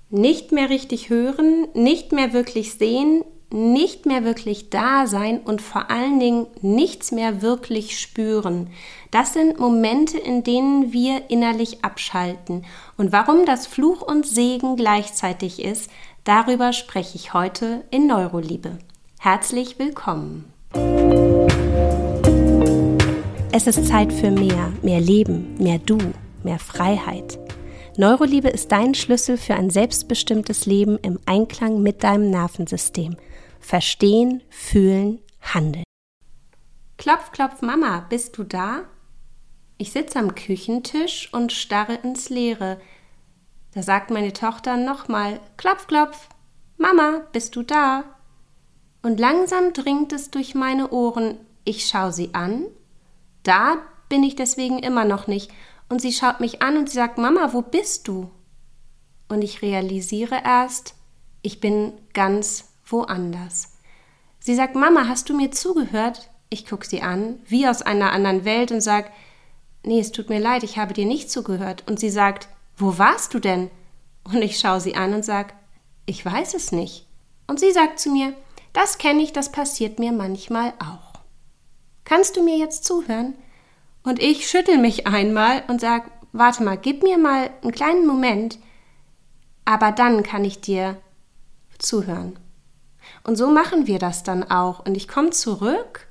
Nicht mehr richtig hören, nicht mehr wirklich sehen, nicht mehr wirklich da sein und vor allen Dingen nichts mehr wirklich spüren. Das sind Momente, in denen wir innerlich abschalten. Und warum das Fluch und Segen gleichzeitig ist, darüber spreche ich heute in Neuroliebe. Herzlich willkommen. Es ist Zeit für mehr Leben, mehr Du, mehr Freiheit. Neuroliebe ist dein Schlüssel für ein selbstbestimmtes Leben im Einklang mit deinem Nervensystem. Verstehen, fühlen, handeln. Klopf, klopf, Mama, bist du da? Ich sitze am Küchentisch und starre ins Leere. Da sagt meine Tochter nochmal, klopf, klopf, Mama, bist du da? Und langsam dringt es durch meine Ohren. Ich schaue sie an. Da bin ich deswegen immer noch nicht. Und sie schaut mich an und sie sagt, Mama, wo bist du? Und ich realisiere erst, ich bin ganz woanders. Sie sagt, Mama, hast du mir zugehört? Ich gucke sie an, wie aus einer anderen Welt und sage, nee, es tut mir leid, ich habe dir nicht zugehört. Und sie sagt, wo warst du denn? Und ich schaue sie an und sage, ich weiß es nicht. Und sie sagt zu mir, das kenne ich, das passiert mir manchmal auch. Kannst du mir jetzt zuhören? Und ich schüttel mich einmal und sage, warte mal, gib mir mal einen kleinen Moment, aber dann kann ich dir zuhören. Und so machen wir das dann auch. Und ich komme zurück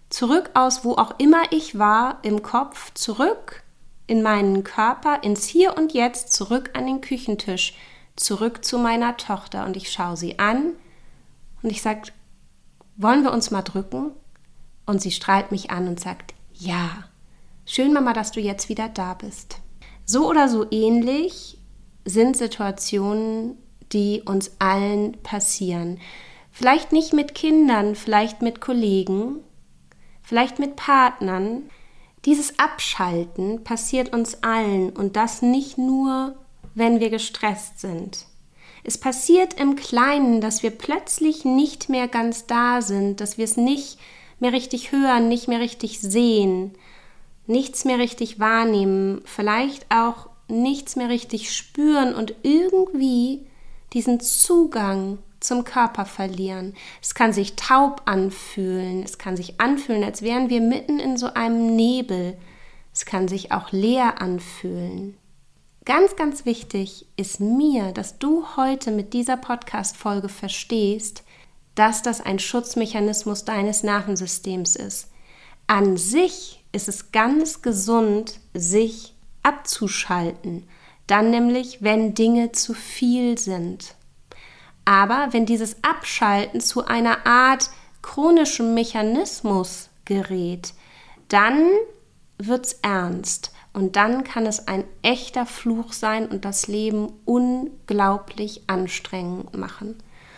aus wo auch immer ich war, im Kopf, zurück in meinen Körper, ins Hier und Jetzt, zurück an den Küchentisch, zurück zu meiner Tochter. Und ich schaue sie an und ich sage, wollen wir uns mal drücken? Und sie strahlt mich an und sagt, ja. Schön, Mama, dass du jetzt wieder da bist. So oder so ähnlich sind Situationen, die uns allen passieren. Vielleicht nicht mit Kindern, vielleicht mit Kollegen, vielleicht mit Partnern. Dieses Abschalten passiert uns allen und das nicht nur, wenn wir gestresst sind. Es passiert im Kleinen, dass wir plötzlich nicht mehr ganz da sind, dass wir es nicht mehr richtig hören, nicht mehr richtig sehen, nichts mehr richtig wahrnehmen, vielleicht auch nichts mehr richtig spüren und irgendwie diesen Zugang zum Körper verlieren. Es kann sich taub anfühlen, es kann sich anfühlen, als wären wir mitten in so einem Nebel. Es kann sich auch leer anfühlen. Ganz, ganz wichtig ist mir, dass du heute mit dieser Podcast-Folge verstehst, dass das ein Schutzmechanismus deines Nervensystems ist. An sich ist es ganz gesund, sich abzuschalten. Dann nämlich, wenn Dinge zu viel sind. Aber wenn dieses Abschalten zu einer Art chronischem Mechanismus gerät, dann wird's ernst. Und dann kann es ein echter Fluch sein und das Leben unglaublich anstrengend machen.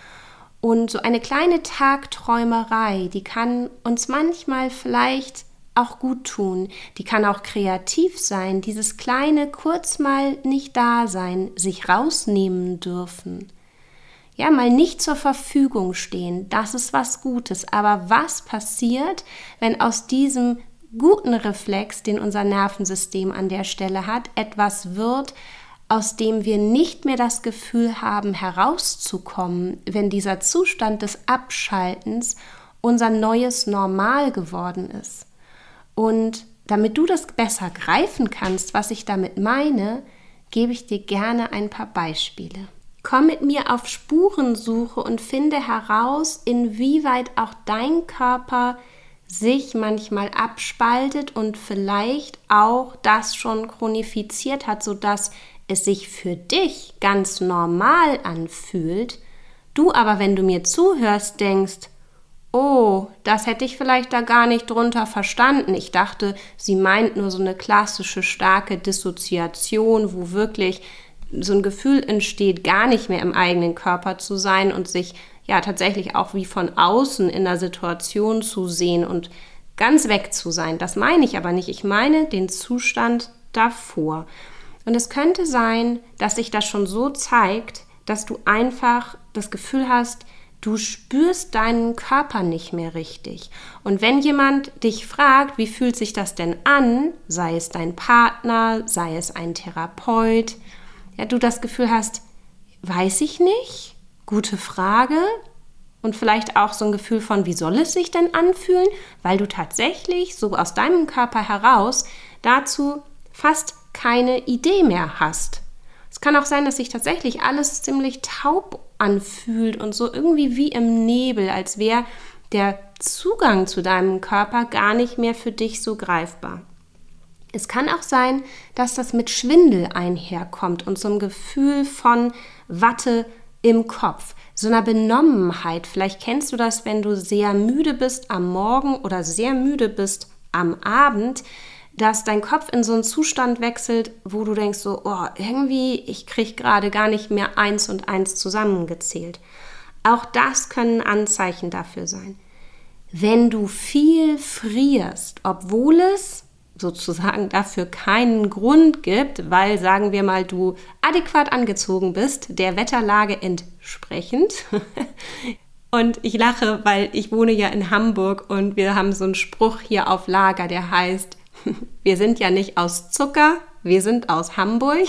Und so eine kleine Tagträumerei, die kann uns manchmal vielleicht auch gut tun. Die kann auch kreativ sein, dieses kleine kurz mal nicht da sein, sich rausnehmen dürfen. Ja, mal nicht zur Verfügung stehen, das ist was Gutes. Aber was passiert, wenn aus diesem guten Reflex, den unser Nervensystem an der Stelle hat, etwas wird, aus dem wir nicht mehr das Gefühl haben, herauszukommen, wenn dieser Zustand des Abschaltens unser neues Normal geworden ist? Und damit du das besser greifen kannst, was ich damit meine, gebe ich dir gerne ein paar Beispiele. Komm mit mir auf Spurensuche und finde heraus, inwieweit auch dein Körper sich manchmal abspaltet und vielleicht auch das schon chronifiziert hat, sodass es sich für dich ganz normal anfühlt. Du aber, wenn du mir zuhörst, denkst, oh, das hätte ich vielleicht da gar nicht drunter verstanden. Ich dachte, sie meint nur so eine klassische starke Dissoziation, wo wirklich so ein Gefühl entsteht, gar nicht mehr im eigenen Körper zu sein und sich ja tatsächlich auch wie von außen in der Situation zu sehen und ganz weg zu sein. Das meine ich aber nicht. Ich meine den Zustand davor. Und es könnte sein, dass sich das schon so zeigt, dass du einfach das Gefühl hast, du spürst deinen Körper nicht mehr richtig. Und wenn jemand dich fragt, wie fühlt sich das denn an, sei es dein Partner, sei es ein Therapeut, ja, du das Gefühl hast, weiß ich nicht, gute Frage. Und vielleicht auch so ein Gefühl von, wie soll es sich denn anfühlen? Weil du tatsächlich so aus deinem Körper heraus dazu fast keine Idee mehr hast. Es kann auch sein, dass sich tatsächlich alles ziemlich taub anfühlt und so irgendwie wie im Nebel, als wäre der Zugang zu deinem Körper gar nicht mehr für dich so greifbar. Es kann auch sein, dass das mit Schwindel einherkommt und so einem Gefühl von Watte im Kopf, so einer Benommenheit. Vielleicht kennst du das, wenn du sehr müde bist am Morgen oder sehr müde bist am Abend, dass dein Kopf in so einen Zustand wechselt, wo du denkst so, oh, irgendwie, ich kriege gerade gar nicht mehr 1 und 1 zusammengezählt. Auch das können Anzeichen dafür sein. Wenn du viel frierst, obwohl es sozusagen dafür keinen Grund gibt, weil, sagen wir mal, du adäquat angezogen bist, der Wetterlage entsprechend. Und ich lache, weil ich wohne ja in Hamburg und wir haben so einen Spruch hier auf Lager, der heißt, wir sind ja nicht aus Zucker, wir sind aus Hamburg.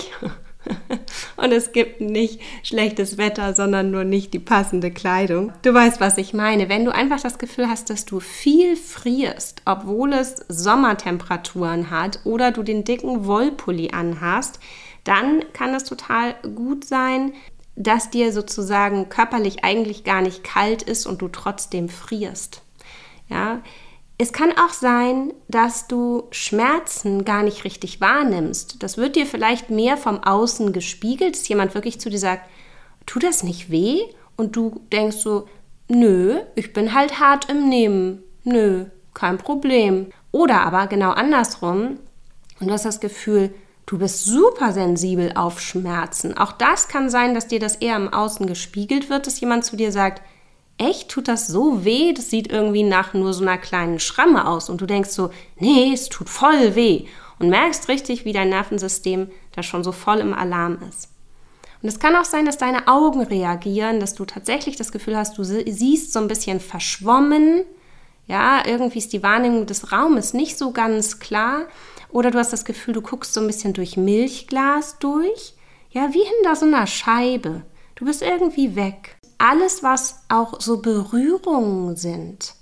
Und es gibt nicht schlechtes Wetter, sondern nur nicht die passende Kleidung. Du weißt, was ich meine. Wenn du einfach das Gefühl hast, dass du viel frierst, obwohl es Sommertemperaturen hat oder du den dicken Wollpulli anhast, dann kann es total gut sein, dass dir sozusagen körperlich eigentlich gar nicht kalt ist und du trotzdem frierst. Ja. Es kann auch sein, dass du Schmerzen gar nicht richtig wahrnimmst. Das wird dir vielleicht mehr vom Außen gespiegelt, dass jemand wirklich zu dir sagt, tut das nicht weh? Und du denkst so, nö, ich bin halt hart im Nehmen. Nö, kein Problem. Oder aber genau andersrum und du hast das Gefühl, du bist super sensibel auf Schmerzen. Auch das kann sein, dass dir das eher im Außen gespiegelt wird, dass jemand zu dir sagt, echt, tut das so weh? Das sieht irgendwie nach nur so einer kleinen Schramme aus. Und du denkst so, nee, es tut voll weh. Und merkst richtig, wie dein Nervensystem da schon so voll im Alarm ist. Und es kann auch sein, dass deine Augen reagieren, dass du tatsächlich das Gefühl hast, du siehst so ein bisschen verschwommen. Ja, irgendwie ist die Wahrnehmung des Raumes nicht so ganz klar. Oder du hast das Gefühl, du guckst so ein bisschen durch Milchglas durch. Ja, wie hinter so einer Scheibe. Du bist irgendwie weg. Alles, was auch so Berührungen sind,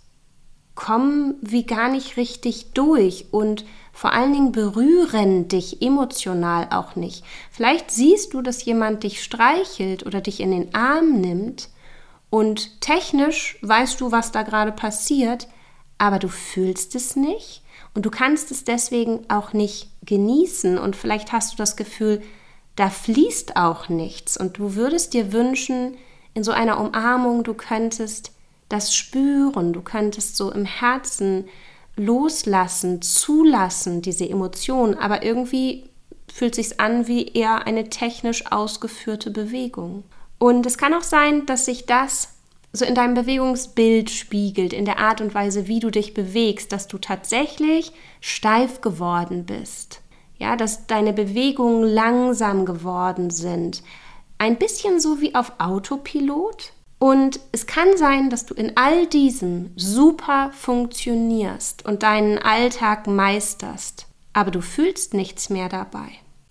kommen wie gar nicht richtig durch und vor allen Dingen berühren dich emotional auch nicht. Vielleicht siehst du, dass jemand dich streichelt oder dich in den Arm nimmt und technisch weißt du, was da gerade passiert, aber du fühlst es nicht und du kannst es deswegen auch nicht genießen und vielleicht hast du das Gefühl, da fließt auch nichts und du würdest dir wünschen, in so einer Umarmung, du könntest das spüren, du könntest so im Herzen loslassen, zulassen, diese Emotionen, aber irgendwie fühlt sich's an wie eher eine technisch ausgeführte Bewegung. Und es kann auch sein, dass sich das so in deinem Bewegungsbild spiegelt, in der Art und Weise, wie du dich bewegst, dass du tatsächlich steif geworden bist, ja, dass deine Bewegungen langsam geworden sind, ein bisschen so wie auf Autopilot. Und es kann sein, dass du in all diesem super funktionierst und deinen Alltag meisterst, aber du fühlst nichts mehr dabei.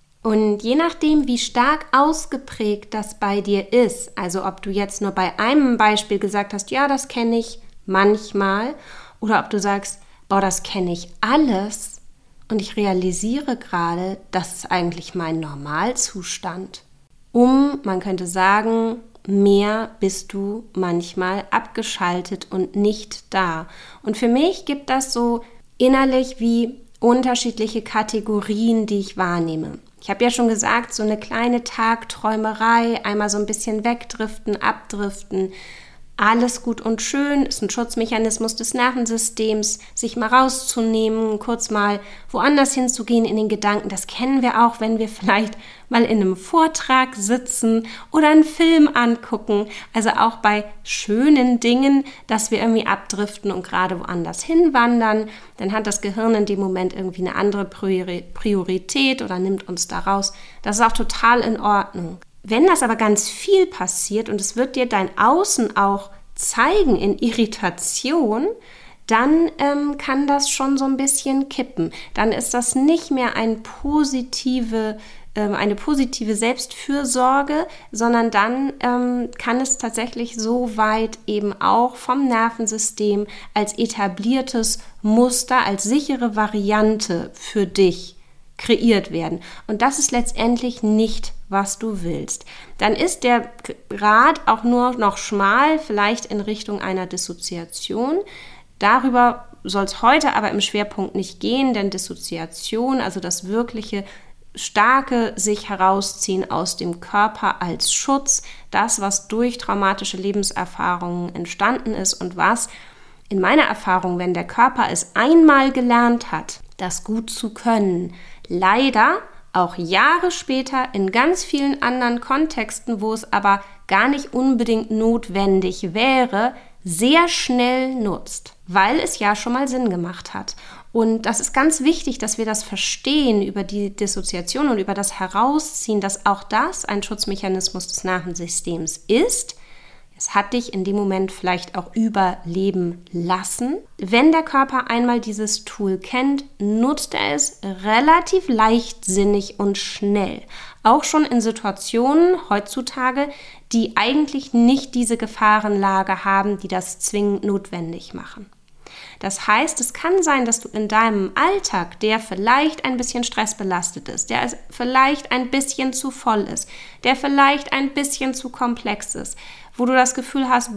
Und je nachdem, wie stark ausgeprägt das bei dir ist, also ob du jetzt nur bei einem Beispiel gesagt hast, ja, das kenne ich manchmal, oder ob du sagst, boah, das kenne ich alles und ich realisiere gerade, das ist eigentlich mein Normalzustand. Man könnte sagen, mehr bist du manchmal abgeschaltet und nicht da. Und für mich gibt das so innerlich wie unterschiedliche Kategorien, die ich wahrnehme. Ich habe ja schon gesagt, so eine kleine Tagträumerei, einmal so ein bisschen wegdriften, abdriften, alles gut und schön, ist ein Schutzmechanismus des Nervensystems, sich mal rauszunehmen, kurz mal woanders hinzugehen in den Gedanken. Das kennen wir auch, wenn wir vielleicht mal in einem Vortrag sitzen oder einen Film angucken. Also auch bei schönen Dingen, dass wir irgendwie abdriften und gerade woanders hinwandern. Dann hat das Gehirn in dem Moment irgendwie eine andere Priorität oder nimmt uns da raus. Das ist auch total in Ordnung. Wenn das aber ganz viel passiert und es wird dir dein Außen auch zeigen in Irritation, dann kann das schon so ein bisschen kippen. Dann ist das nicht mehr eine positive eine positive Selbstfürsorge, sondern dann kann es tatsächlich so weit eben auch vom Nervensystem als etabliertes Muster, als sichere Variante für dich kreiert werden. Und das ist letztendlich nicht, was du willst. Dann ist der Grad auch nur noch schmal, vielleicht in Richtung einer Dissoziation. Darüber soll es heute aber im Schwerpunkt nicht gehen, denn Dissoziation, also das wirkliche starke sich herausziehen aus dem Körper als Schutz, das, was durch traumatische Lebenserfahrungen entstanden ist und was in meiner Erfahrung, wenn der Körper es einmal gelernt hat, das gut zu können, leider auch Jahre später in ganz vielen anderen Kontexten, wo es aber gar nicht unbedingt notwendig wäre, sehr schnell nutzt, weil es ja schon mal Sinn gemacht hat. Und das ist ganz wichtig, dass wir das verstehen über die Dissoziation und über das Herausziehen, dass auch das ein Schutzmechanismus des Nervensystems ist. Es hat dich in dem Moment vielleicht auch überleben lassen. Wenn der Körper einmal dieses Tool kennt, nutzt er es relativ leichtsinnig und schnell. Auch schon in Situationen heutzutage, die eigentlich nicht diese Gefahrenlage haben, die das zwingend notwendig machen. Das heißt, es kann sein, dass du in deinem Alltag, der vielleicht ein bisschen stressbelastet ist, der vielleicht ein bisschen zu voll ist, der vielleicht ein bisschen zu komplex ist, wo du das Gefühl hast,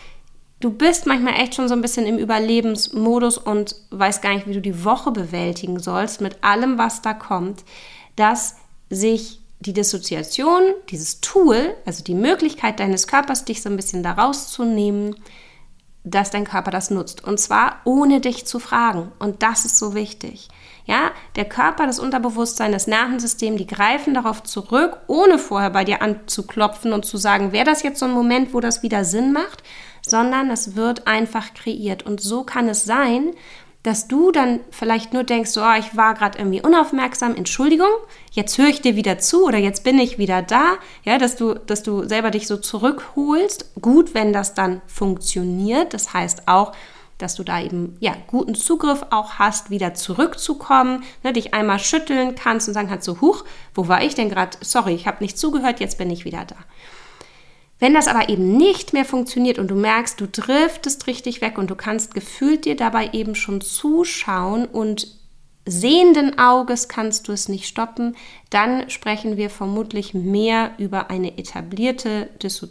du bist manchmal echt schon so ein bisschen im Überlebensmodus und weißt gar nicht, wie du die Woche bewältigen sollst mit allem, was da kommt, dass sich die Dissoziation, dieses Tool, also die Möglichkeit deines Körpers, dich so ein bisschen da rauszunehmen, dass dein Körper das nutzt. Und zwar ohne dich zu fragen. Und das ist so wichtig. Ja, der Körper, das Unterbewusstsein, das Nervensystem, die greifen darauf zurück, ohne vorher bei dir anzuklopfen und zu sagen, wäre das jetzt so ein Moment, wo das wieder Sinn macht, sondern es wird einfach kreiert. Und so kann es sein, dass du dann vielleicht nur denkst, ich war gerade irgendwie unaufmerksam, Entschuldigung, jetzt höre ich dir wieder zu oder jetzt bin ich wieder da, ja, dass du selber dich so zurückholst. Gut, wenn das dann funktioniert, das heißt auch, dass du da eben guten Zugriff auch hast, wieder zurückzukommen, dich einmal schütteln kannst und sagen kannst so, huch, wo war ich denn gerade? Sorry, ich habe nicht zugehört, jetzt bin ich wieder da. Wenn das aber eben nicht mehr funktioniert und du merkst, du driftest richtig weg und du kannst gefühlt dir dabei eben schon zuschauen und sehenden Auges kannst du es nicht stoppen, dann sprechen wir vermutlich mehr über eine etablierte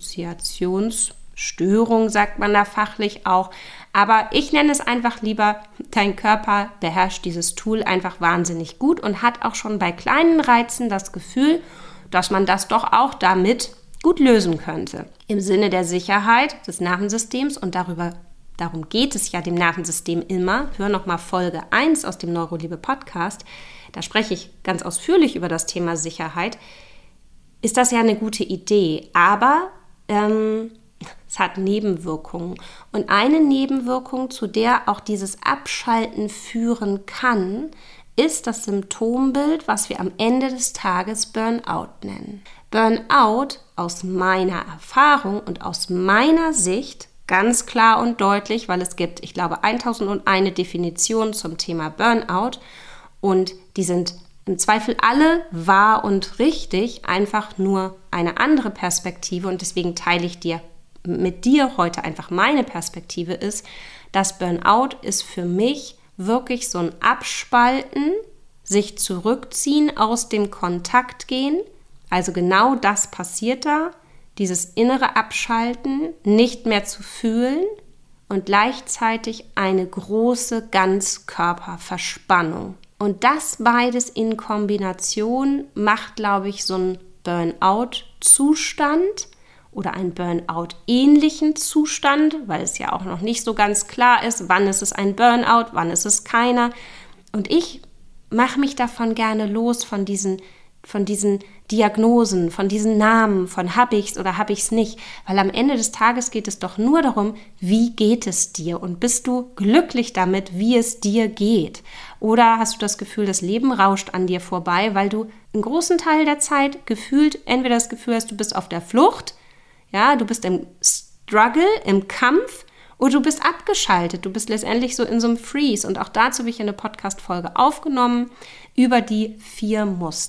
Dissoziationsstörung, sagt man da fachlich auch. Aber ich nenne es einfach lieber, dein Körper beherrscht dieses Tool einfach wahnsinnig gut und hat auch schon bei kleinen Reizen das Gefühl, dass man das doch auch damit gut lösen könnte. Im Sinne der Sicherheit des Nervensystems und darum geht es ja dem Nervensystem immer. Hör nochmal Folge 1 aus dem Neuroliebe-Podcast. Da spreche ich ganz ausführlich über das Thema Sicherheit. Ist das ja eine gute Idee, aber es hat Nebenwirkungen. Und eine Nebenwirkung, zu der auch dieses Abschalten führen kann, ist das Symptombild, was wir am Ende des Tages Burnout nennen. Burnout aus meiner Erfahrung und aus meiner Sicht ganz klar und deutlich, weil es gibt, ich glaube, 1001 Definitionen zum Thema Burnout und die sind im Zweifel alle wahr und richtig, einfach nur eine andere Perspektive und deswegen teile ich mit dir heute einfach meine Perspektive ist, dass Burnout ist für mich wirklich so ein Abspalten, sich zurückziehen, aus dem Kontakt gehen. Also genau das passiert da, dieses innere Abschalten, nicht mehr zu fühlen und gleichzeitig eine große Ganzkörperverspannung. Und das beides in Kombination macht, glaube ich, so einen Burnout-Zustand oder einen Burnout-ähnlichen Zustand, weil es ja auch noch nicht so ganz klar ist, wann ist es ein Burnout, wann ist es keiner. Und ich mache mich davon gerne los, von diesen Diagnosen, von diesen Namen, von hab ich's oder hab ich's nicht, weil am Ende des Tages geht es doch nur darum, wie geht es dir und bist du glücklich damit, wie es dir geht? Oder hast du das Gefühl, das Leben rauscht an dir vorbei, weil du einen großen Teil der Zeit gefühlt entweder das Gefühl hast, du bist auf der Flucht, ja, du bist im Struggle, im Kampf oder du bist abgeschaltet, du bist letztendlich so in so einem Freeze und auch dazu habe ich eine Podcast-Folge aufgenommen über die 4 Muster.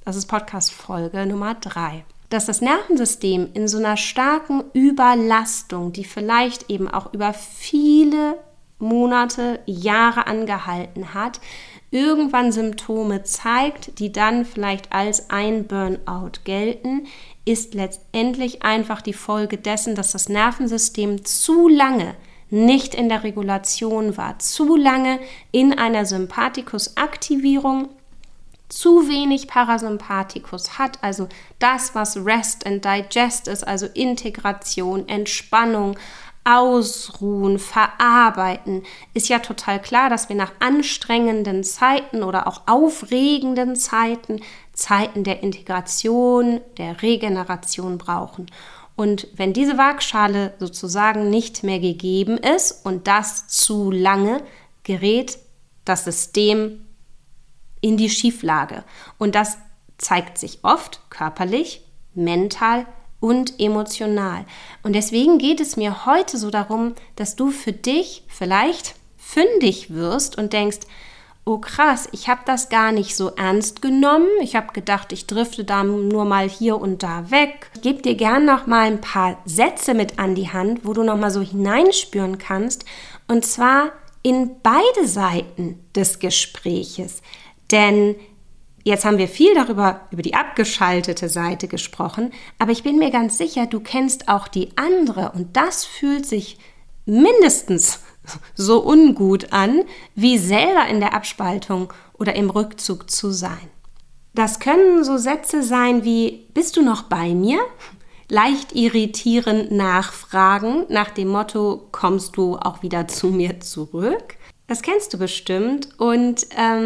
Das ist Podcast-Folge Nummer 3. Dass das Nervensystem in so einer starken Überlastung, die vielleicht eben auch über viele Monate, Jahre angehalten hat, irgendwann Symptome zeigt, die dann vielleicht als ein Burnout gelten, ist letztendlich einfach die Folge dessen, dass das Nervensystem zu lange nicht in der Regulation war, zu lange in einer Sympathikusaktivierung, zu wenig Parasympathikus hat, also das, was Rest and Digest ist, also Integration, Entspannung, Ausruhen, Verarbeiten, ist ja total klar, dass wir nach anstrengenden Zeiten oder auch aufregenden Zeiten der Integration, der Regeneration brauchen. Und wenn diese Waagschale sozusagen nicht mehr gegeben ist und das zu lange, gerät das System in die Schieflage. Und das zeigt sich oft körperlich, mental und emotional. Und deswegen geht es mir heute so darum, dass du für dich vielleicht fündig wirst und denkst, oh krass, ich habe das gar nicht so ernst genommen. Ich habe gedacht, ich drifte da nur mal hier und da weg. Ich gebe dir gern noch mal ein paar Sätze mit an die Hand, wo du noch mal so hineinspüren kannst. Und zwar in beide Seiten des Gespräches. Denn jetzt haben wir viel über die abgeschaltete Seite gesprochen, aber ich bin mir ganz sicher, du kennst auch die andere und das fühlt sich mindestens so ungut an, wie selber in der Abspaltung oder im Rückzug zu sein. Das können so Sätze sein wie, bist du noch bei mir? Leicht irritierend nachfragen, nach dem Motto, kommst du auch wieder zu mir zurück? Das kennst du bestimmt und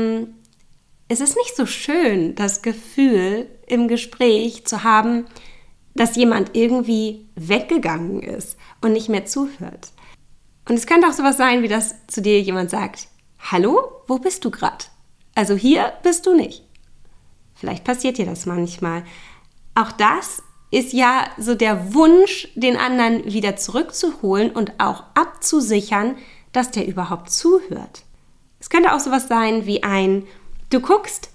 es ist nicht so schön, das Gefühl im Gespräch zu haben, dass jemand irgendwie weggegangen ist und nicht mehr zuhört. Und es könnte auch sowas sein, wie dass zu dir jemand sagt, hallo, wo bist du gerade? Also hier bist du nicht. Vielleicht passiert dir das manchmal. Auch das ist ja so der Wunsch, den anderen wieder zurückzuholen und auch abzusichern, dass der überhaupt zuhört. Es könnte auch sowas sein wie du guckst,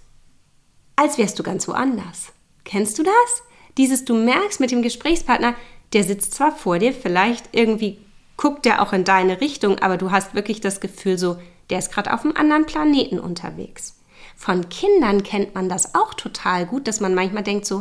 als wärst du ganz woanders. Kennst du das? Du merkst mit dem Gesprächspartner, der sitzt zwar vor dir, vielleicht irgendwie guckt der auch in deine Richtung, aber du hast wirklich das Gefühl so, der ist gerade auf einem anderen Planeten unterwegs. Von Kindern kennt man das auch total gut, dass man manchmal denkt so,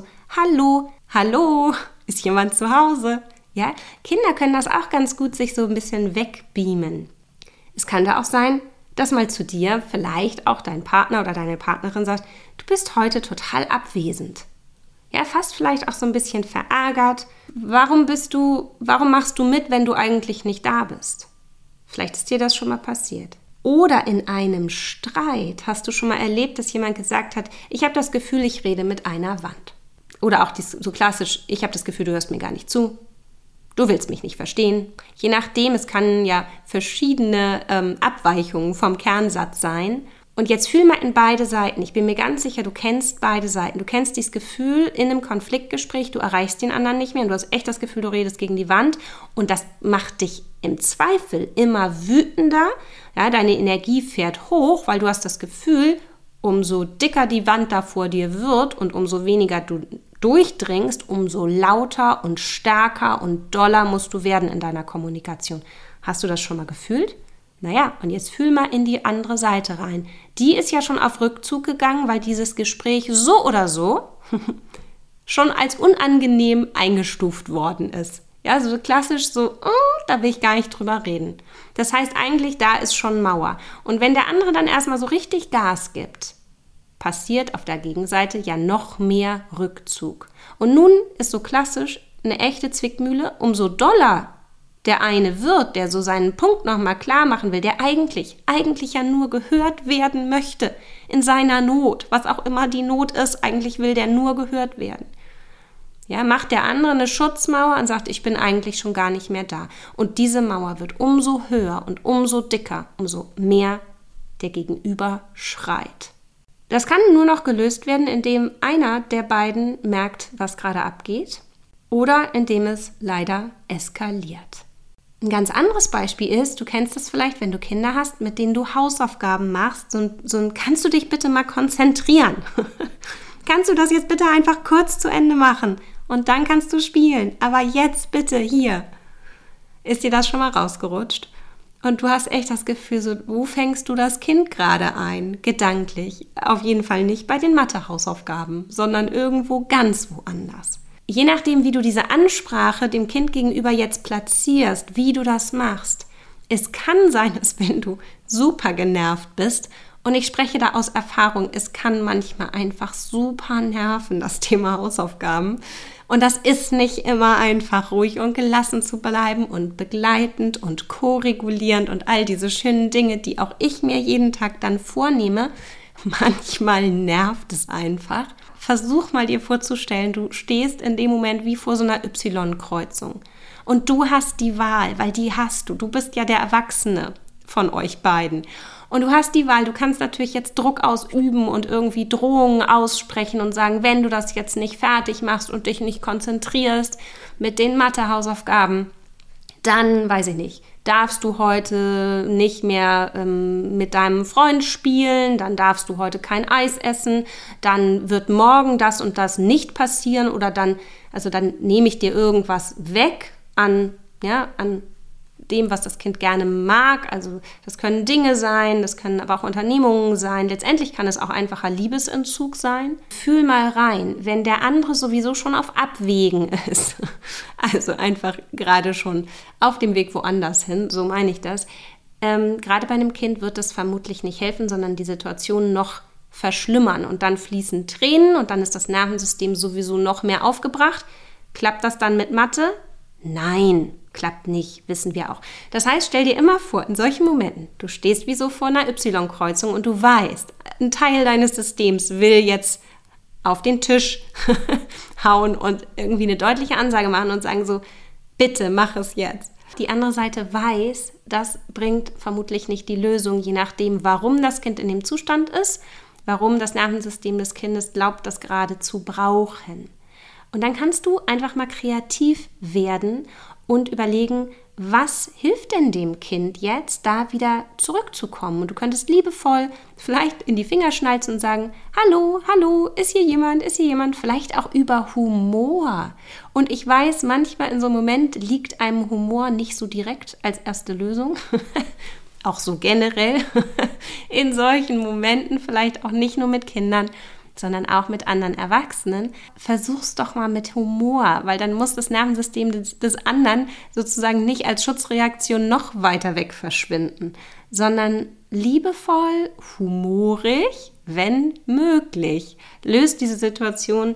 hallo, ist jemand zu Hause? Ja, Kinder können das auch ganz gut sich so ein bisschen wegbeamen. Es kann da auch sein, dass mal zu dir vielleicht auch dein Partner oder deine Partnerin sagt, du bist heute total abwesend. Ja, fast vielleicht auch so ein bisschen verärgert. Warum machst du mit, wenn du eigentlich nicht da bist? Vielleicht ist dir das schon mal passiert. Oder in einem Streit hast du schon mal erlebt, dass jemand gesagt hat, ich habe das Gefühl, ich rede mit einer Wand. Oder auch so klassisch, ich habe das Gefühl, du hörst mir gar nicht zu. Du willst mich nicht verstehen. Je nachdem, es kann ja verschiedene Abweichungen vom Kernsatz sein. Und jetzt fühl mal in beide Seiten. Ich bin mir ganz sicher, du kennst beide Seiten. Du kennst dieses Gefühl in einem Konfliktgespräch, du erreichst den anderen nicht mehr und du hast echt das Gefühl, du redest gegen die Wand und das macht dich im Zweifel immer wütender. Ja, deine Energie fährt hoch, weil du hast das Gefühl, umso dicker die Wand da vor dir wird und umso weniger du durchdringst, umso lauter und stärker und doller musst du werden in deiner Kommunikation. Hast du das schon mal gefühlt? Naja, und jetzt fühl mal in die andere Seite rein. Die ist ja schon auf Rückzug gegangen, weil dieses Gespräch so oder so schon als unangenehm eingestuft worden ist. Ja, so klassisch so, da will ich gar nicht drüber reden. Das heißt eigentlich, da ist schon Mauer. Und wenn der andere dann erstmal so richtig Gas gibt, passiert auf der Gegenseite ja noch mehr Rückzug. Und nun ist so klassisch eine echte Zwickmühle, umso doller der eine wird, der so seinen Punkt nochmal klar machen will, der eigentlich ja nur gehört werden möchte in seiner Not, was auch immer die Not ist, eigentlich will der nur gehört werden. Ja, macht der andere eine Schutzmauer und sagt, ich bin eigentlich schon gar nicht mehr da. Und diese Mauer wird umso höher und umso dicker, umso mehr der Gegenüber schreit. Das kann nur noch gelöst werden, indem einer der beiden merkt, was gerade abgeht, oder indem es leider eskaliert. Ein ganz anderes Beispiel ist, du kennst das vielleicht, wenn du Kinder hast, mit denen du Hausaufgaben machst, so ein kannst du dich bitte mal konzentrieren? kannst du das jetzt bitte einfach kurz zu Ende machen und dann kannst du spielen. Aber jetzt bitte hier. Ist dir das schon mal rausgerutscht? Und du hast echt das Gefühl, so, wo fängst du das Kind gerade ein, gedanklich? Auf jeden Fall nicht bei den Mathe-Hausaufgaben, sondern irgendwo ganz woanders. Je nachdem, wie du diese Ansprache dem Kind gegenüber jetzt platzierst, wie du das machst, es kann sein, dass wenn du super genervt bist, und ich spreche da aus Erfahrung, es kann manchmal einfach super nerven, das Thema Hausaufgaben. Und das ist nicht immer einfach, ruhig und gelassen zu bleiben und begleitend und ko-regulierend und all diese schönen Dinge, die auch ich mir jeden Tag dann vornehme. Manchmal nervt es einfach. Versuch mal dir vorzustellen, du stehst in dem Moment wie vor so einer Y-Kreuzung. Und du hast die Wahl, weil die hast du. Du bist ja der Erwachsene von euch beiden. Und du hast die Wahl, du kannst natürlich jetzt Druck ausüben und irgendwie Drohungen aussprechen und sagen, wenn du das jetzt nicht fertig machst und dich nicht konzentrierst mit den Mathe-Hausaufgaben, dann, weiß ich nicht, darfst du heute nicht mehr mit deinem Freund spielen, dann darfst du heute kein Eis essen, dann wird morgen das und das nicht passieren oder dann nehme ich dir irgendwas weg an dem, was das Kind gerne mag. Also das können Dinge sein, das können aber auch Unternehmungen sein. Letztendlich kann es auch einfacher Liebesentzug sein. Fühl mal rein, wenn der andere sowieso schon auf Abwägen ist, also einfach gerade schon auf dem Weg woanders hin, so meine ich das. Gerade bei einem Kind wird das vermutlich nicht helfen, sondern die Situation noch verschlimmern und dann fließen Tränen und dann ist das Nervensystem sowieso noch mehr aufgebracht. Klappt das dann mit Mathe? Nein, klappt nicht, wissen wir auch. Das heißt, stell dir immer vor, in solchen Momenten, du stehst wie so vor einer Y-Kreuzung und du weißt, ein Teil deines Systems will jetzt auf den Tisch hauen und irgendwie eine deutliche Ansage machen und sagen so, bitte mach es jetzt. Die andere Seite weiß, das bringt vermutlich nicht die Lösung, je nachdem, warum das Kind in dem Zustand ist, warum das Nervensystem des Kindes glaubt, das gerade zu brauchen. Und dann kannst du einfach mal kreativ werden und überlegen, was hilft denn dem Kind jetzt, da wieder zurückzukommen? Und du könntest liebevoll vielleicht in die Finger schnalzen und sagen, hallo, hallo, ist hier jemand, vielleicht auch über Humor. Und ich weiß, manchmal in so einem Moment liegt einem Humor nicht so direkt als erste Lösung, auch so generell in solchen Momenten, vielleicht auch nicht nur mit Kindern, sondern auch mit anderen Erwachsenen, versuch's doch mal mit Humor, weil dann muss das Nervensystem des anderen sozusagen nicht als Schutzreaktion noch weiter weg verschwinden, sondern liebevoll, humorig, wenn möglich, löst diese Situation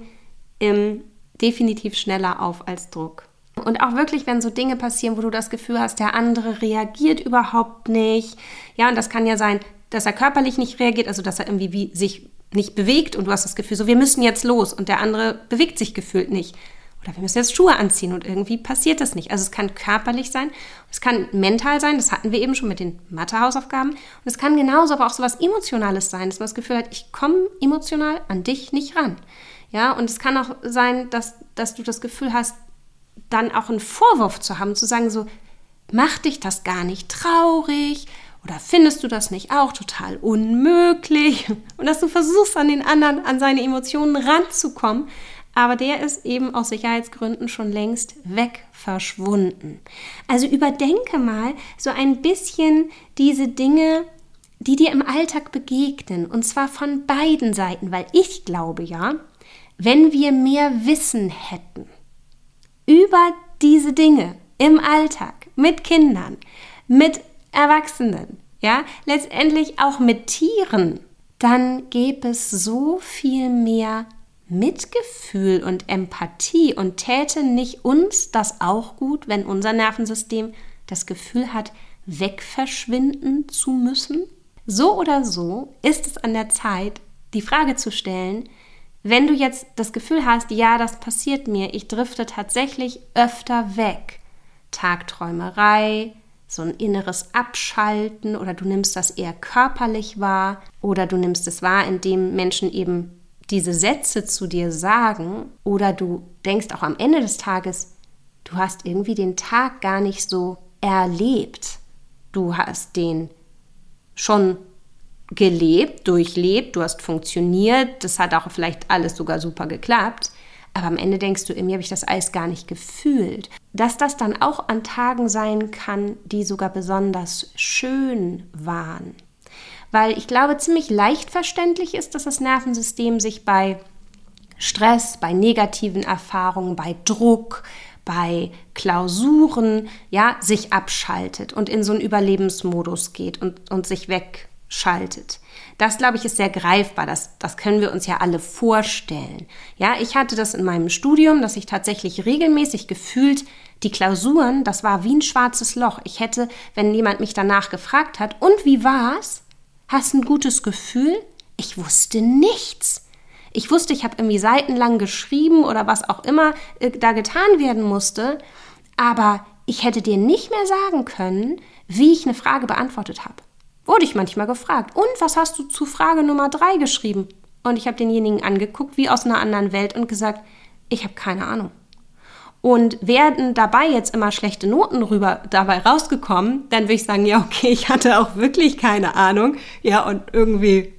definitiv schneller auf als Druck. Und auch wirklich, wenn so Dinge passieren, wo du das Gefühl hast, der andere reagiert überhaupt nicht, ja, und das kann ja sein, dass er körperlich nicht reagiert, also dass er irgendwie sich nicht bewegt und du hast das Gefühl, so wir müssen jetzt los und der andere bewegt sich gefühlt nicht. Oder wir müssen jetzt Schuhe anziehen und irgendwie passiert das nicht. Also es kann körperlich sein, es kann mental sein, das hatten wir eben schon mit den Mathe-Hausaufgaben. Und es kann genauso aber auch so was Emotionales sein, dass man das Gefühl hat, ich komme emotional an dich nicht ran. Ja, und es kann auch sein, dass du das Gefühl hast, dann auch einen Vorwurf zu haben, zu sagen so, macht dich das gar nicht traurig? Oder findest du das nicht auch total unmöglich? Und dass du versuchst, an den anderen, an seine Emotionen ranzukommen, aber der ist eben aus Sicherheitsgründen schon längst weg verschwunden. Also überdenke mal so ein bisschen diese Dinge, die dir im Alltag begegnen, und zwar von beiden Seiten, weil ich glaube ja, wenn wir mehr Wissen hätten über diese Dinge im Alltag, mit Kindern, mit Erwachsenen, ja, letztendlich auch mit Tieren, dann gäbe es so viel mehr Mitgefühl und Empathie und täte nicht uns das auch gut, wenn unser Nervensystem das Gefühl hat, wegverschwinden zu müssen? So oder so ist es an der Zeit, die Frage zu stellen, wenn du jetzt das Gefühl hast, ja, das passiert mir, ich drifte tatsächlich öfter weg, Tagträumerei, so ein inneres Abschalten, oder du nimmst das eher körperlich wahr oder du nimmst es wahr, indem Menschen eben diese Sätze zu dir sagen, oder du denkst auch am Ende des Tages, du hast irgendwie den Tag gar nicht so erlebt. Du hast den schon gelebt, durchlebt, du hast funktioniert, das hat auch vielleicht alles sogar super geklappt, aber am Ende denkst du, irgendwie habe ich das alles gar nicht gefühlt. Dass das dann auch an Tagen sein kann, die sogar besonders schön waren. Weil ich glaube, ziemlich leicht verständlich ist, dass das Nervensystem sich bei Stress, bei negativen Erfahrungen, bei Druck, bei Klausuren, ja, sich abschaltet und in so einen Überlebensmodus geht und sich wegschaltet. Das, glaube ich, ist sehr greifbar. Das können wir uns ja alle vorstellen. Ja, ich hatte das in meinem Studium, dass ich tatsächlich regelmäßig gefühlt, die Klausuren, das war wie ein schwarzes Loch. Ich hätte, wenn jemand mich danach gefragt hat, und wie war's? Hast du ein gutes Gefühl? Ich wusste nichts. Ich wusste, ich habe irgendwie seitenlang geschrieben oder was auch immer da getan werden musste, aber ich hätte dir nicht mehr sagen können, wie ich eine Frage beantwortet habe. Wurde ich manchmal gefragt, und was hast du zu Frage Nummer 3 geschrieben? Und ich habe denjenigen angeguckt, wie aus einer anderen Welt, und gesagt, ich habe keine Ahnung. Und werden dabei jetzt immer schlechte Noten dabei rausgekommen, dann würde ich sagen, ja okay, ich hatte auch wirklich keine Ahnung, ja, und irgendwie,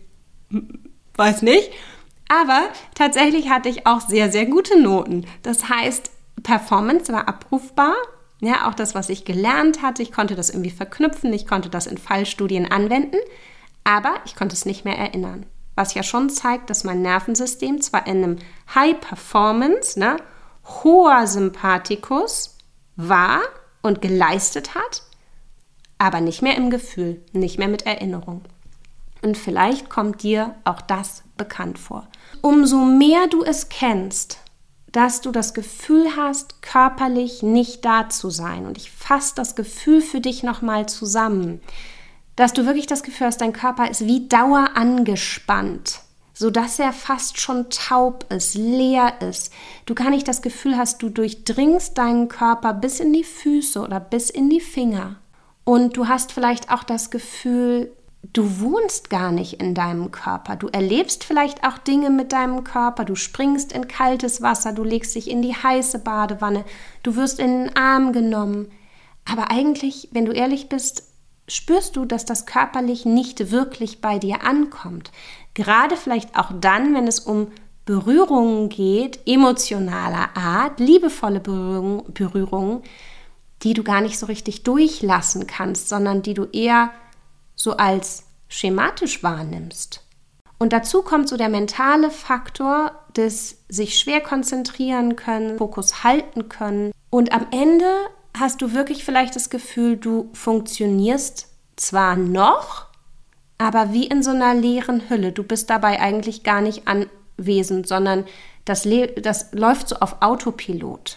weiß nicht. Aber tatsächlich hatte ich auch sehr, sehr gute Noten. Das heißt, Performance war abrufbar. Ja, auch das, was ich gelernt hatte, ich konnte das irgendwie verknüpfen, ich konnte das in Fallstudien anwenden, aber ich konnte es nicht mehr erinnern. Was ja schon zeigt, dass mein Nervensystem zwar in einem High Performance, hoher Sympathikus war und geleistet hat, aber nicht mehr im Gefühl, nicht mehr mit Erinnerung. Und vielleicht kommt dir auch das bekannt vor. Umso mehr du es kennst, dass du das Gefühl hast, körperlich nicht da zu sein. Und ich fasse das Gefühl für dich nochmal zusammen, dass du wirklich das Gefühl hast, dein Körper ist wie Dauer angespannt, sodass er fast schon taub ist, leer ist. Du gar nicht das Gefühl hast, du durchdringst deinen Körper bis in die Füße oder bis in die Finger. Und du hast vielleicht auch das Gefühl, du wohnst gar nicht in deinem Körper. Du erlebst vielleicht auch Dinge mit deinem Körper. Du springst in kaltes Wasser, du legst dich in die heiße Badewanne, du wirst in den Arm genommen. Aber eigentlich, wenn du ehrlich bist, spürst du, dass das körperlich nicht wirklich bei dir ankommt. Gerade vielleicht auch dann, wenn es um Berührungen geht, emotionaler Art, liebevolle Berührungen, die du gar nicht so richtig durchlassen kannst, sondern die du eher so als schematisch wahrnimmst. Und dazu kommt so der mentale Faktor des sich schwer konzentrieren können, Fokus halten können. Und am Ende hast du wirklich vielleicht das Gefühl, du funktionierst zwar noch, aber wie in so einer leeren Hülle. Du bist dabei eigentlich gar nicht anwesend, sondern das läuft so auf Autopilot.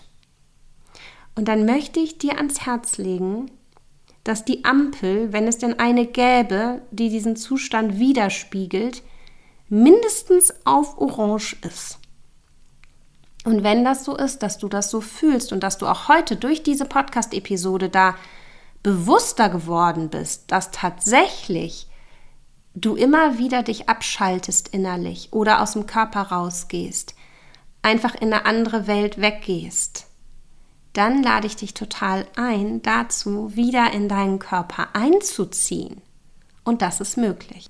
Und dann möchte ich dir ans Herz legen, dass die Ampel, wenn es denn eine gäbe, die diesen Zustand widerspiegelt, mindestens auf Orange ist. Und wenn das so ist, dass du das so fühlst und dass du auch heute durch diese Podcast-Episode da bewusster geworden bist, dass tatsächlich du immer wieder dich abschaltest innerlich oder aus dem Körper rausgehst, einfach in eine andere Welt weggehst, dann lade ich dich total ein, dazu wieder in deinen Körper einzuziehen. Und das ist möglich.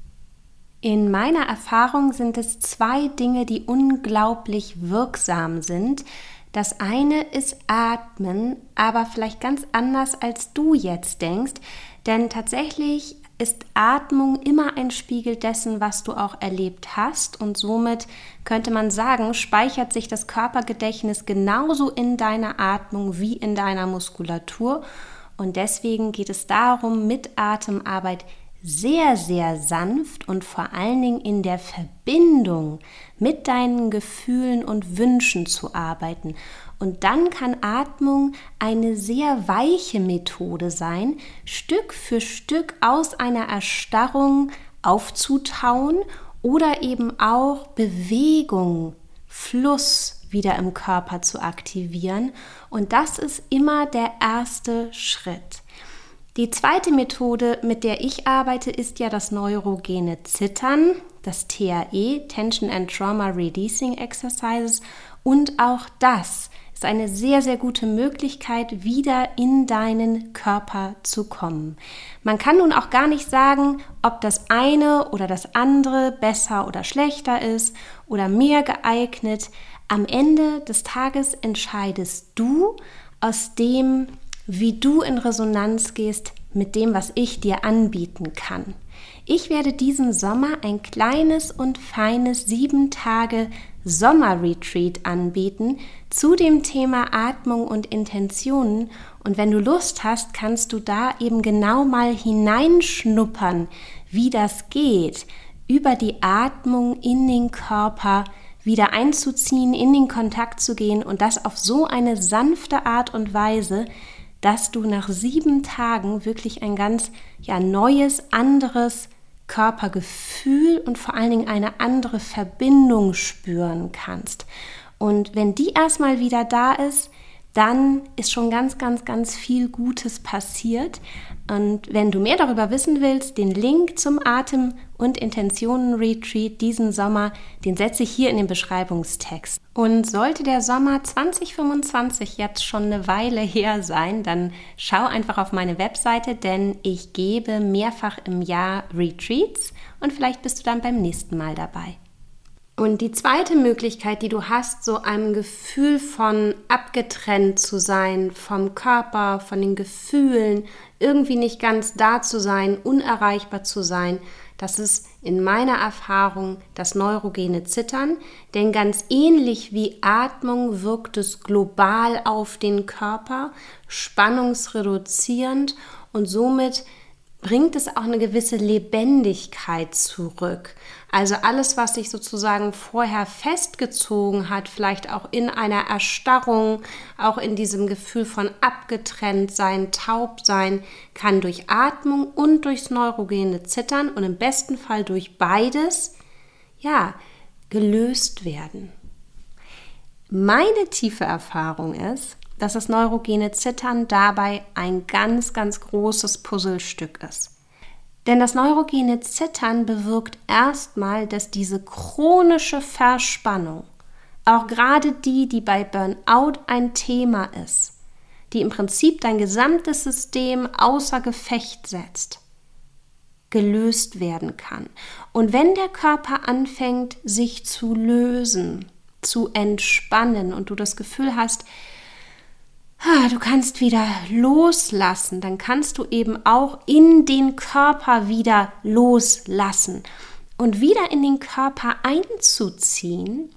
In meiner Erfahrung sind es 2 Dinge, die unglaublich wirksam sind. Das eine ist Atmen, aber vielleicht ganz anders, als du jetzt denkst. Denn tatsächlich ist Atmung immer ein Spiegel dessen, was du auch erlebt hast. Und somit könnte man sagen, speichert sich das Körpergedächtnis genauso in deiner Atmung wie in deiner Muskulatur. Und deswegen geht es darum, mit Atemarbeit sehr, sehr sanft und vor allen Dingen in der Verbindung mit deinen Gefühlen und Wünschen zu arbeiten. Und dann kann Atmung eine sehr weiche Methode sein, Stück für Stück aus einer Erstarrung aufzutauen oder eben auch Bewegung, Fluss wieder im Körper zu aktivieren. Und das ist immer der erste Schritt. Die zweite Methode, mit der ich arbeite, ist ja das neurogene Zittern, das TRE, Tension and Trauma Releasing Exercises. Und auch das ist eine sehr, sehr gute Möglichkeit, wieder in deinen Körper zu kommen. Man kann nun auch gar nicht sagen, ob das eine oder das andere besser oder schlechter ist oder mehr geeignet. Am Ende des Tages entscheidest du aus dem, wie du in Resonanz gehst mit dem, was ich dir anbieten kann. Ich werde diesen Sommer ein kleines und feines 7 Tage Sommerretreat anbieten zu dem Thema Atmung und Intentionen. Und wenn du Lust hast, kannst du da eben genau mal hineinschnuppern, wie das geht, über die Atmung in den Körper wieder einzuziehen, in den Kontakt zu gehen und das auf so eine sanfte Art und Weise, dass du nach 7 Tagen wirklich ein ganz neues, anderes Körpergefühl und vor allen Dingen eine andere Verbindung spüren kannst. Und wenn die erstmal wieder da ist, dann ist schon ganz, ganz, ganz viel Gutes passiert. Und wenn du mehr darüber wissen willst, den Link zum Atem- und Intentionen-Retreat diesen Sommer, den setze ich hier in den Beschreibungstext. Und sollte der Sommer 2025 jetzt schon eine Weile her sein, dann schau einfach auf meine Webseite, denn ich gebe mehrfach im Jahr Retreats und vielleicht bist du dann beim nächsten Mal dabei. Und die zweite Möglichkeit, die du hast, so einem Gefühl von abgetrennt zu sein, vom Körper, von den Gefühlen, irgendwie nicht ganz da zu sein, unerreichbar zu sein, das ist in meiner Erfahrung das neurogene Zittern, denn ganz ähnlich wie Atmung wirkt es global auf den Körper, spannungsreduzierend und somit bringt es auch eine gewisse Lebendigkeit zurück. Also alles, was sich sozusagen vorher festgezogen hat, vielleicht auch in einer Erstarrung, auch in diesem Gefühl von Abgetrenntsein, Taubsein, kann durch Atmung und durchs neurogene Zittern und im besten Fall durch beides, gelöst werden. Meine tiefe Erfahrung ist, dass das neurogene Zittern dabei ein ganz, ganz großes Puzzlestück ist. Denn das neurogene Zittern bewirkt erstmal, dass diese chronische Verspannung, auch gerade die bei Burnout ein Thema ist, die im Prinzip dein gesamtes System außer Gefecht setzt, gelöst werden kann. Und wenn der Körper anfängt, sich zu lösen, zu entspannen und du das Gefühl hast, du kannst wieder loslassen, dann kannst du eben auch in den Körper wieder loslassen. Und wieder in den Körper einzuziehen,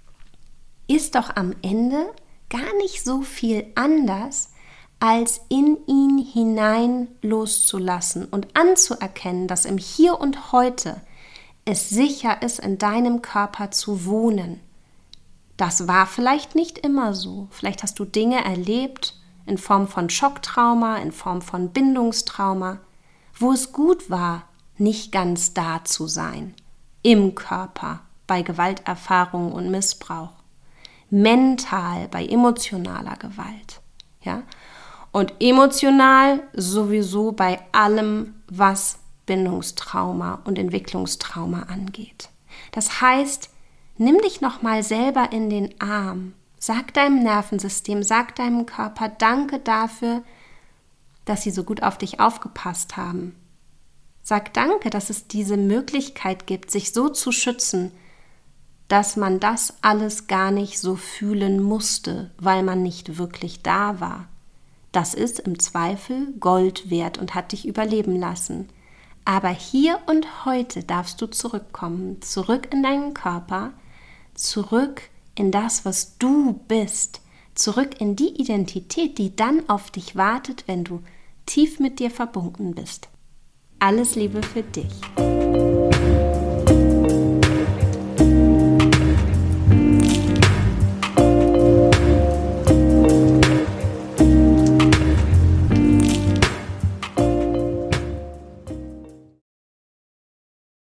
ist doch am Ende gar nicht so viel anders, als in ihn hinein loszulassen und anzuerkennen, dass im Hier und Heute es sicher ist, in deinem Körper zu wohnen. Das war vielleicht nicht immer so. Vielleicht hast du Dinge erlebt in Form von Schocktrauma, in Form von Bindungstrauma, wo es gut war, nicht ganz da zu sein. Im Körper, bei Gewalterfahrung und Missbrauch. Mental, bei emotionaler Gewalt. Ja? Und emotional sowieso bei allem, was Bindungstrauma und Entwicklungstrauma angeht. Das heißt, nimm dich nochmal selber in den Arm. Sag deinem Nervensystem, sag deinem Körper Danke dafür, dass sie so gut auf dich aufgepasst haben. Sag Danke, dass es diese Möglichkeit gibt, sich so zu schützen, dass man das alles gar nicht so fühlen musste, weil man nicht wirklich da war. Das ist im Zweifel Gold wert und hat dich überleben lassen. Aber hier und heute darfst du zurückkommen, zurück in deinen Körper, zurück in das, was du bist, zurück in die Identität, die dann auf dich wartet, wenn du tief mit dir verbunden bist. Alles Liebe für dich.